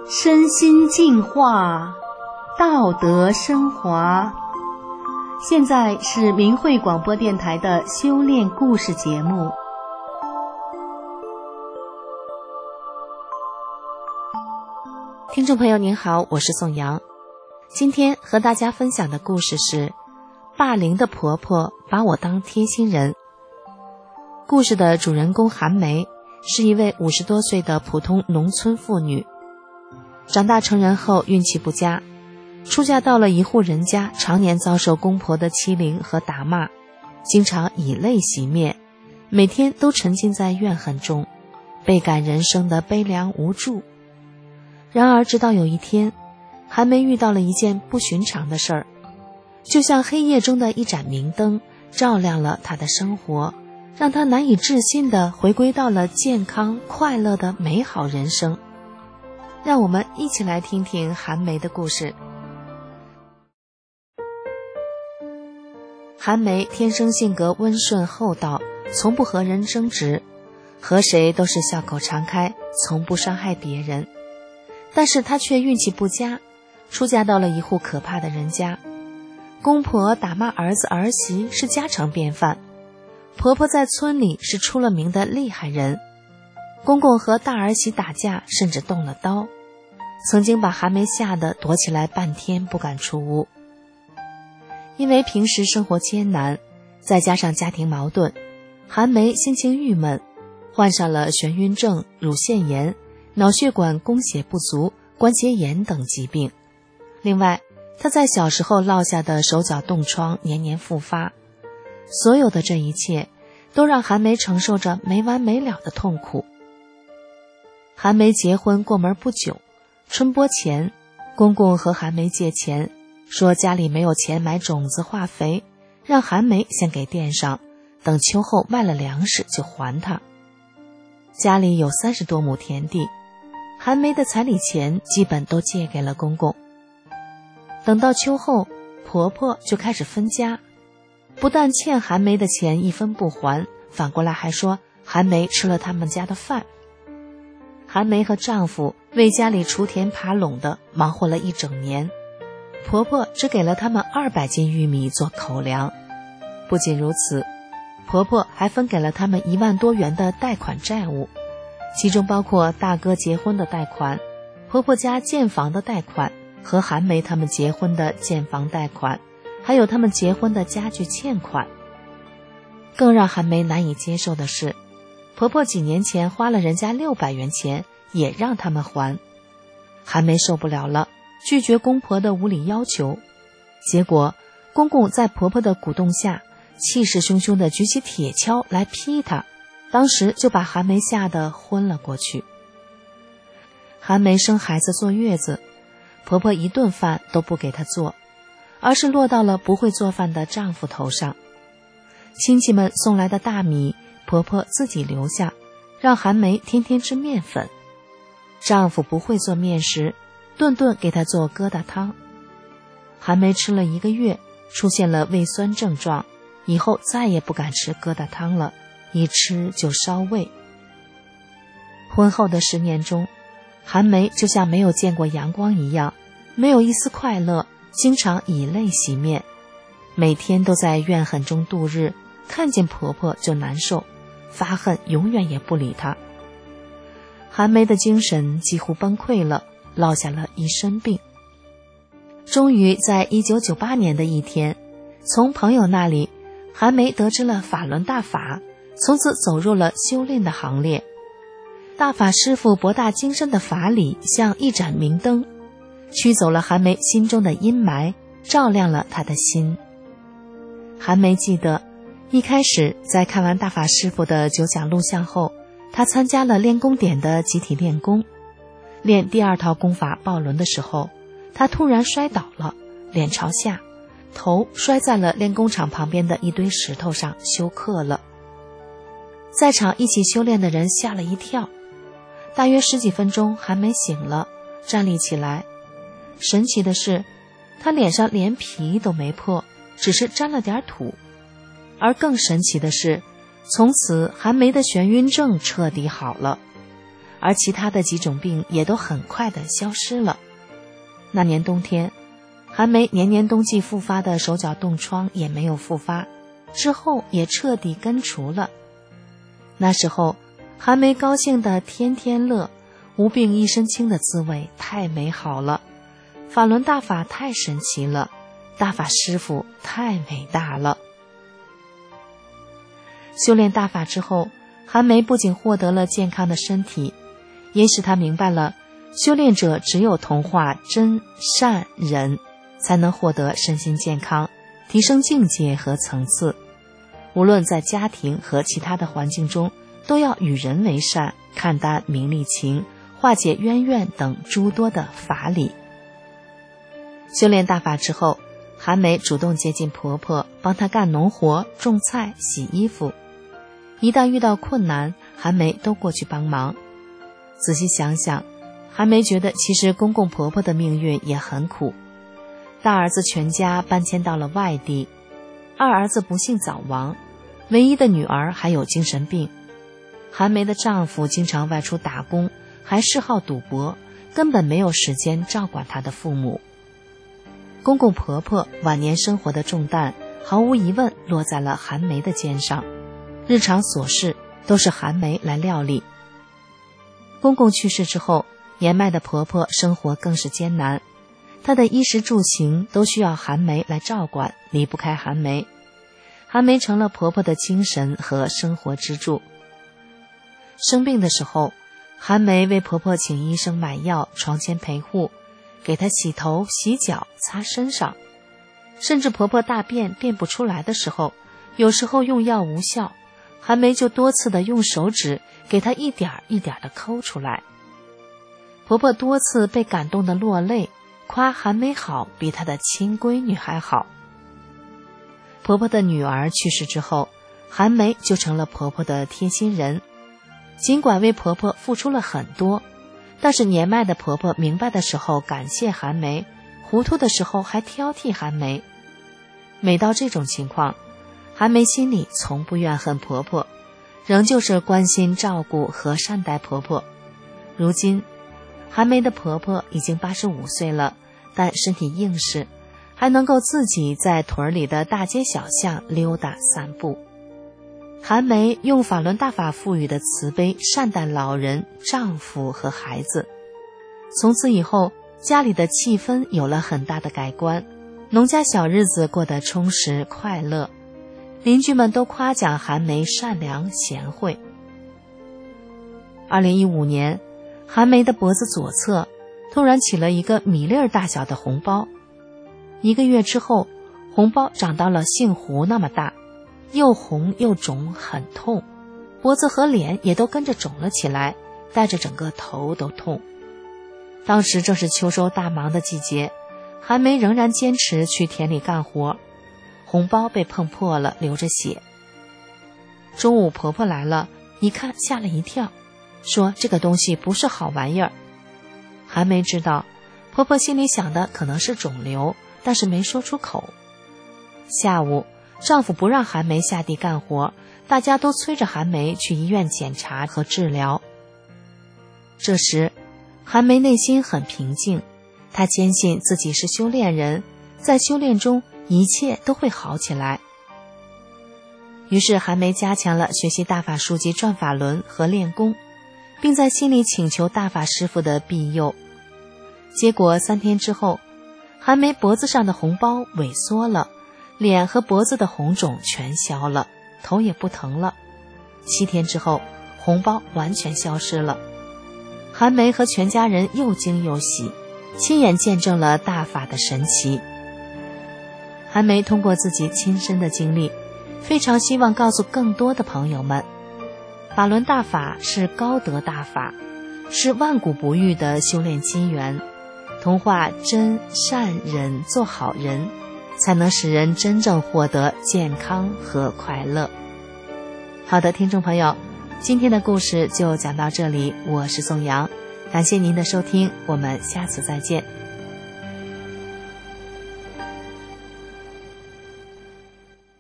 身心净化，道德升华。现在是明慧广播电台的修炼故事节目。 听众朋友您好，我是宋阳。今天和大家分享的故事是霸凌的婆婆把我当贴心人。故事的主人公韩梅是一位50多岁的普通农村妇女，长大成人后运气不佳，出嫁到了一户人家，常年遭受公婆的欺凌和打骂，经常以泪洗面，每天都沉浸在怨恨中，倍感人生的悲凉无助。然而直到有一天，韩梅遇到了一件不寻常的事儿，就像黑夜中的一盏明灯，照亮了她的生活，让她难以置信地回归到了健康快乐的美好人生。让我们一起来听听韩梅的故事。韩梅天生性格温顺厚道，从不和人争执，和谁都是笑口常开，从不伤害别人。但是她却运气不佳，出嫁到了一户可怕的人家，公婆打骂儿子儿媳是家常便饭，婆婆在村里是出了名的厉害人，公公和大儿媳打架甚至动了刀，曾经把韩梅吓得躲起来半天不敢出屋。因为平时生活艰难，再加上家庭矛盾，韩梅心情郁闷，患上了眩晕症、乳腺炎、脑血管供血不足、关节炎等疾病。另外，她在小时候落下的手脚冻疮年年复发，所有的这一切都让韩梅承受着没完没了的痛苦。韩梅结婚过门不久，春播前，公公和韩梅借钱，说家里没有钱买种子化肥，让韩梅先给垫上，等秋后卖了粮食就还他。家里有30多亩田地，韩梅的彩礼钱基本都借给了公公。等到秋后，婆婆就开始分家，不但欠韩梅的钱一分不还，反过来还说韩梅吃了他们家的饭。韩梅和丈夫为家里锄田耙垄的忙活了一整年，婆婆只给了他们200斤玉米做口粮。不仅如此，婆婆还分给了他们1万多元的贷款债务，其中包括大哥结婚的贷款、婆婆家建房的贷款和韩梅他们结婚的建房贷款，还有他们结婚的家具欠款。更让韩梅难以接受的是，婆婆几年前花了人家600元钱，也让他们还。韩梅受不了了，拒绝公婆的无理要求，结果公公在婆婆的鼓动下，气势汹汹地举起铁锹来劈她，当时就把韩梅吓得昏了过去。韩梅生孩子坐月子，婆婆一顿饭都不给她做，而是落到了不会做饭的丈夫头上。亲戚们送来的大米，婆婆自己留下，让韩梅天天吃面粉。丈夫不会做面食，顿顿给她做疙瘩汤。韩梅吃了1个月，出现了胃酸症状，以后再也不敢吃疙瘩汤了，一吃就烧胃。婚后的10年中，韩梅就像没有见过阳光一样，没有一丝快乐，经常以泪洗面，每天都在怨恨中度日，看见婆婆就难受，发恨永远也不理她。韩梅的精神几乎崩溃了，落下了一身病。终于在1998年的一天，从朋友那里，韩梅得知了法轮大法，从此走入了修炼的行列。大法师父博大精深的法理像一盏明灯，驱走了韩梅心中的阴霾，照亮了她的心。韩梅记得，一开始在看完大法师父的9讲录像后，她参加了练功点的集体练功。练第2套功法抱轮的时候，她突然摔倒了，脸朝下，头摔在了练功场旁边的一堆石头上，休克了。在场一起修炼的人吓了一跳。大约10几分钟，韩梅醒了，站立起来。神奇的是，她脸上连皮都没破，只是沾了点土。而更神奇的是，从此韩梅的眩晕症彻底好了。 而其他的几种病也都很快地消失了。那年冬天，韩梅年年冬季复发的手脚冻疮也没有复发，之后也彻底根除了。那时候韩梅高兴得天天乐，无病一身轻的滋味太美好了，法轮大法太神奇了，大法师父太伟大了。修炼大法之后，韩梅不仅获得了健康的身体，也使她明白了修炼者只有同化真善忍，才能获得身心健康，提升境界和层次。无论在家庭和其他的环境中，都要与人为善，看淡名利情，化解冤怨等诸多的法理。修炼大法之后，韩梅主动接近婆婆，帮她干农活、种菜、洗衣服。一旦遇到困难，韩梅都过去帮忙。仔细想想，韩梅觉得其实公公婆婆的命运也很苦。大儿子全家搬迁到了外地，二儿子不幸早亡，唯一的女儿还有精神病。韩梅的丈夫经常外出打工，还嗜好赌博，根本没有时间照管她的父母。公公婆婆晚年生活的重担毫无疑问落在了韩梅的肩上，日常琐事都是韩梅来料理。公公去世之后，年迈的婆婆生活更是艰难，她的衣食住行都需要韩梅来照管，离不开韩梅。韩梅成了婆婆的精神和生活支柱。生病的时候，韩梅为婆婆请医生买药，床前陪护，给她洗头、洗脚、擦身上。甚至婆婆大便便不出来的时候，有时候用药无效，韩梅就多次的用手指给她一点一点的抠出来。婆婆多次被感动的落泪，夸韩梅好，比她的亲闺女还好。婆婆的女儿去世之后，韩梅就成了婆婆的贴心人。尽管为婆婆付出了很多，但是年迈的婆婆明白的时候感谢韩梅，糊涂的时候还挑剔韩梅。每到这种情况，韩梅心里从不怨恨婆婆，仍旧是关心照顾和善待婆婆。如今韩梅的婆婆已经85岁了，但身体硬实，还能够自己在屯里的大街小巷溜达散步。韩梅用法轮大法赋予的慈悲善待老人、丈夫和孩子。从此以后，家里的气氛有了很大的改观，农家小日子过得充实快乐。邻居们都夸奖韩梅善良贤惠。2015年，韩梅的脖子左侧突然起了一个米粒儿大小的红包。1个月之后，红包长到了杏核那么大，又红又肿，很痛，脖子和脸也都跟着肿了起来，带着整个头都痛。当时正是秋收大忙的季节，韩梅仍然坚持去田里干活，红包被碰破了，流着血。中午婆婆来了，一看吓了一跳，说这个东西不是好玩意儿。韩梅知道婆婆心里想的可能是肿瘤，但是没说出口。下午丈夫不让韩梅下地干活，大家都催着韩梅去医院检查和治疗。这时韩梅内心很平静，她坚信自己是修炼人，在修炼中一切都会好起来。于是韩梅加强了学习大法书籍转法轮和练功，并在心里请求大法师父的庇佑。结果3天之后，韩梅脖子上的红包萎缩了，脸和脖子的红肿全消了，头也不疼了。7天之后，红包完全消失了。韩梅和全家人又惊又喜，亲眼见证了大法的神奇。韩梅通过自己亲身的经历，非常希望告诉更多的朋友们，法轮大法是高德大法，是万古不遇的修炼机缘，同化真善忍做好人，才能使人真正获得健康和快乐。好的，听众朋友，今天的故事就讲到这里，我是宋阳，感谢您的收听，我们下次再见。